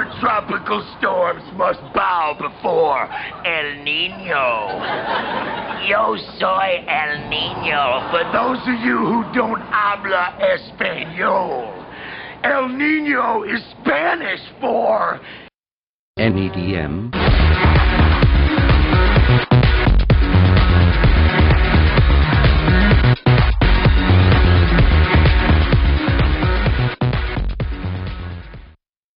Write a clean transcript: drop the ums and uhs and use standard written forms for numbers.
tropical storms must bow before El Nino. Yo soy El Nino. For those of you who don't habla español, El Nino is Spanish for NEDM